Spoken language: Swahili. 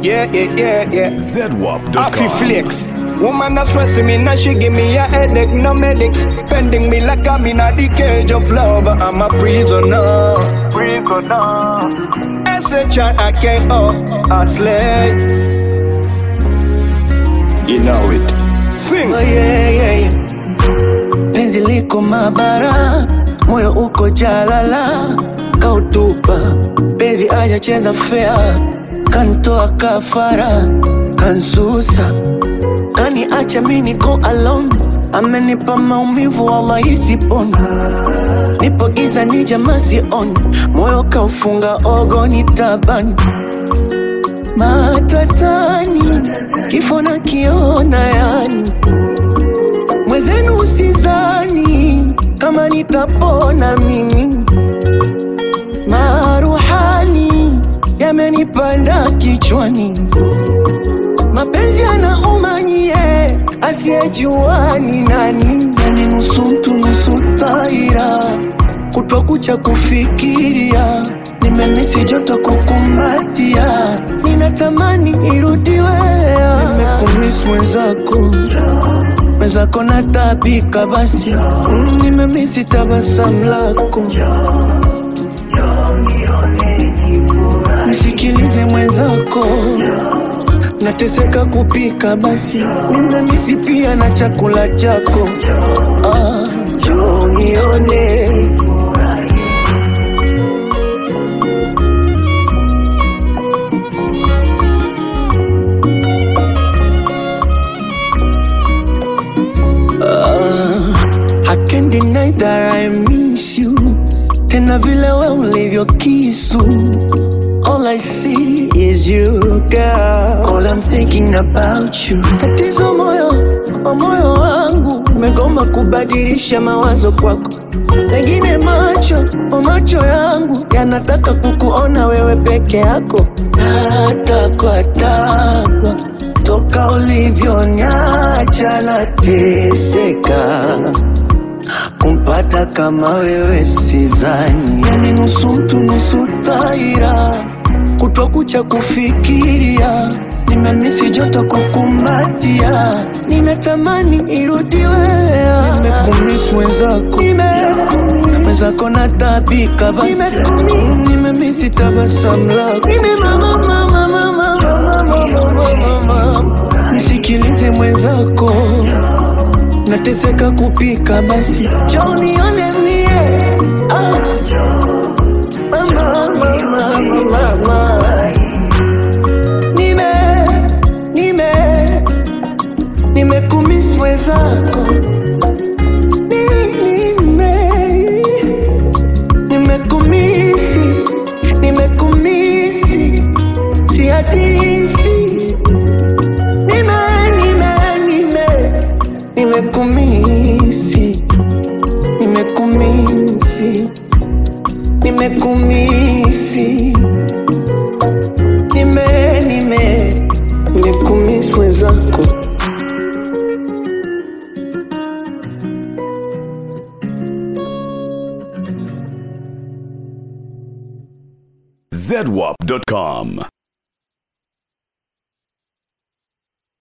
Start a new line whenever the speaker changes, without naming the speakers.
Yeah.
ZWAP.com.
Afi flex. Woman that's stressing me, now she give me a headache, no medics. Bending me like I'm in a the cage of love. I'm a prisoner. I can't a slave. You know it. Sing.
Oh yeah. Penzi liko mabara, moyo uko jalala, kautupa. Penzi aja cheza fair, kantoa kafara, kansusa. Kani acha mimi niko alone, amenipa maumivu wallahi sipona. Nipo giza ni jamaa sioni, moyo kaufunga ogoni tabani. Matatani, kifo na kiona yani. Mwezenu usizani, kama nitapona mimi. Maruhani, yamenipanda kichwani. Mapenzi yanauma nyie, asiyejua ni nani. Yani nusu mtu nusu taira, kutwa kucha kufikiria. Nimemisi joto kukumbatia, ninatamani irudiwe. Nimekumiss mwenzako natabika basi. Nimemisi tabasamu lako, nisikilize mwenzako, nateseka kupika basi. Nimemisi pia na chakula chako. Njoo nione. I can't deny that I miss you. Tena vile we ulivyo kisu. All I see is you, girl. All I'm thinking about you. Tatizo moyo wangu umegoma kubadilisha mawazo kwako. Pengine macho yangu yanataka kukuona wewe peke yako. Natapatapa toka ulivyoniacha nateseka. Kumpata kama wewe sizani. Yani nusu mtu nusu taira, kutwa kucha kufikiria. Nimemisi joto kukumbatia, ninatamani irudiwe. Nimekumiss mwenzako natabika basi. Nimemisi tabasamu lako, nisikilize mwenzako, nateseka kupika basi. Njoo nione mie. Mama. Nimekumiss mwenzako. Nimekumisi. Si hadithi. Nimekumisi. Nimekumisi mwenzako.
ZWAP.com.